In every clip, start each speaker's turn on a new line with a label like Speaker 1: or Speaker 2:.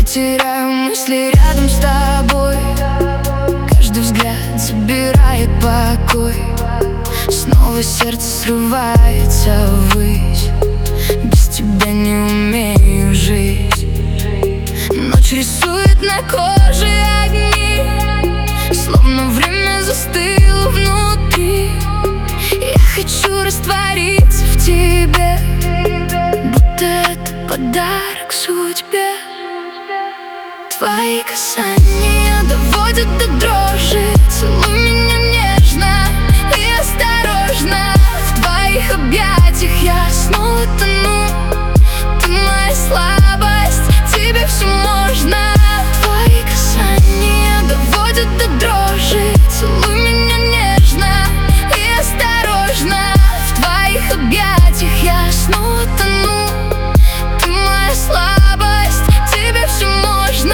Speaker 1: теряю мысли рядом с тобой. Каждый взгляд забирает покой. Снова сердце срывается ввысь. Без тебя не умею жить. Ночь рисует на коже огни, словно время застыло внутри. Я хочу раствориться в тебе, будто это подарок судьбе. Твои касания доводят до дрожи. Целуй меня нежно и осторожно. В твоих объятиях я снова тону. Ты моя слабость, тебе все можно. Твои касания доводят до дрожи. Целуй меня нежно и осторожно. В твоих объятиях я снова тону. Ты моя слабость, тебе все можно.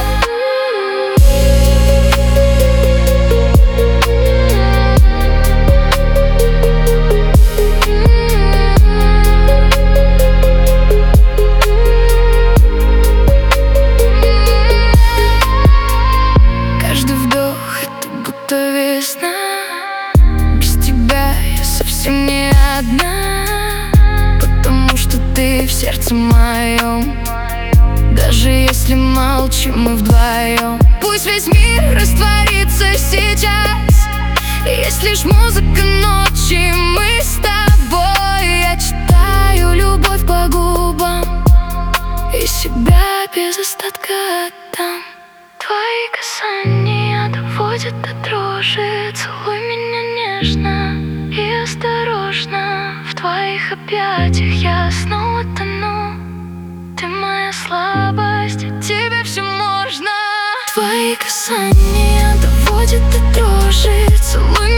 Speaker 1: Каждый вдох — это будто весна. Без тебя я совсем не одна, потому что ты в сердце моем. Даже если молчим мы вдвоем, пусть весь мир растворится сейчас. Есть лишь музыка ночи, мы с тобой. Я читаю любовь по губам и себя без остатка отдам. Твои касания доводят до дрожи. Целуй меня нежно и осторожно. В твоих объятиях я снова тону. Ты моя слабость, тебе все можно. Твои касания доводят до дрожи. Целуй